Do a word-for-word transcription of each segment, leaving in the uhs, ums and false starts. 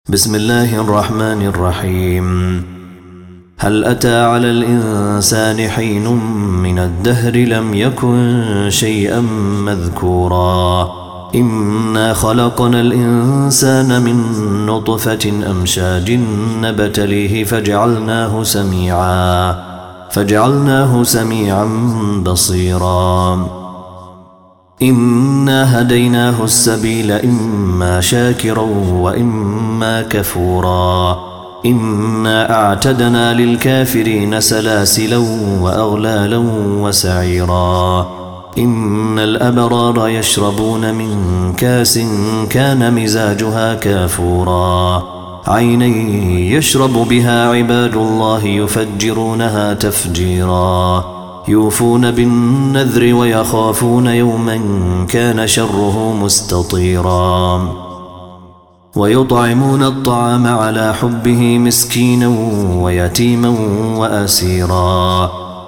بسم الله الرحمن الرحيم. هل أتى على الإنسان حين من الدهر لم يكن شيئا مذكورا إنا خلقنا الإنسان من نطفة أمشاج نبتليه فجعلناه سميعا فجعلناه سميعا بصيرا إنا هديناه السبيل إما شاكرا وإما كفورا إنا أعتدنا للكافرين سلاسلا وأغلالا وسعيرا إن الأبرار يشربون من كاس كان مزاجها كافورا عينا يشرب بها عباد الله يفجرونها تفجيرا يوفون بالنذر ويخافون يوما كان شره مستطيرا ويطعمون الطعام على حبه مسكينا ويتيما وأسيرا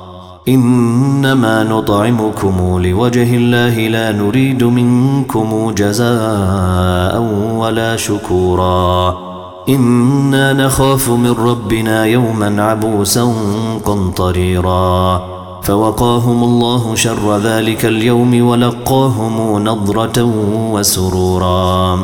إنما نطعمكم لوجه الله لا نريد منكم جزاء ولا شكورا إنا نخاف من ربنا يوما عبوسا قمطريرا فوقاهم الله شر ذلك اليوم ولقاهم نضرة وسرورا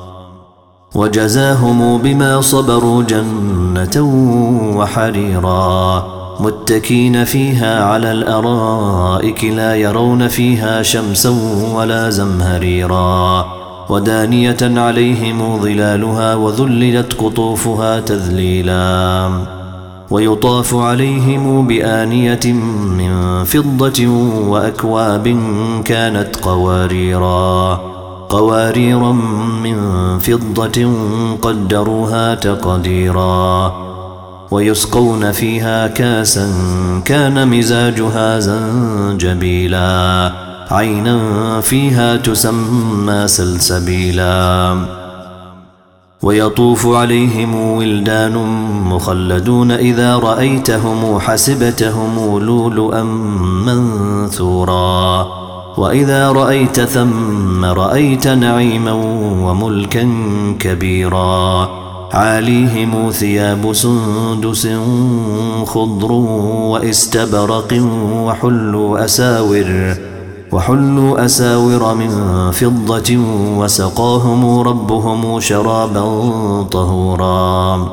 وجزاهم بما صبروا جنة وحريرا متكين فيها على الأرائك لا يرون فيها شمسا ولا زمهريرا ودانية عليهم ظلالها وذللت قطوفها تذليلا ويطاف عليهم بآنية من فضة وأكواب كانت قواريرا قواريرا من فضة قدروها تقديرا ويسقون فيها كاسا كان مزاجها زنجبيلا عينا فيها تسمى سلسبيلا ويطوف عليهم ولدان مخلدون إذا رأيتهم حسبتهم لؤلؤا منثورا وإذا رأيت ثم رأيت نعيما وملكا كبيرا عاليهم ثياب سندس خضر واستبرق وحلوا أساور وحلوا أساور من فضة وسقاهم ربهم شرابا طهورا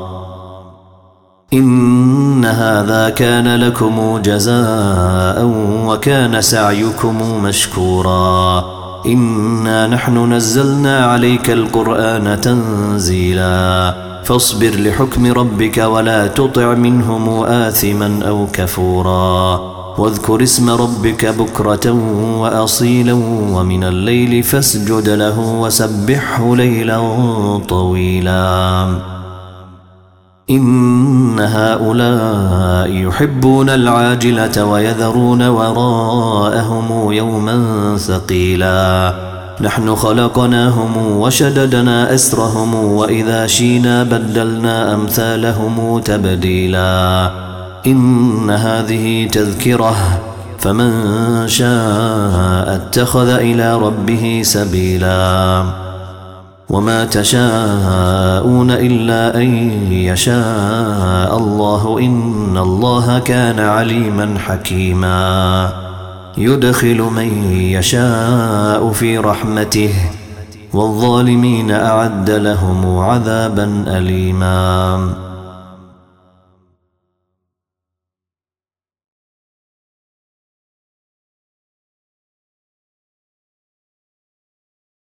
إن هذا كان لكم جزاء وكان سعيكم مشكورا إنا نحن نزلنا عليك القرآن تنزيلا فاصبر لحكم ربك ولا تطع منهم آثما أو كفورا واذكر اسم ربك بكرة وأصيلا ومن الليل فاسجد له وسبحه ليلا طويلا إن هؤلاء يحبون العاجلة ويذرون وراءهم يوما ثقيلا نحن خلقناهم وشددنا أسرهم وإذا شينا بدلنا أمثالهم تبديلا إن هذه تذكرة فمن شاء اتخذ إلى ربه سبيلا وما تشاءون إلا أن يشاء الله إن الله كان عليما حكيما يدخل من يشاء في رحمته والظالمين أعد لهم عذابا أليما.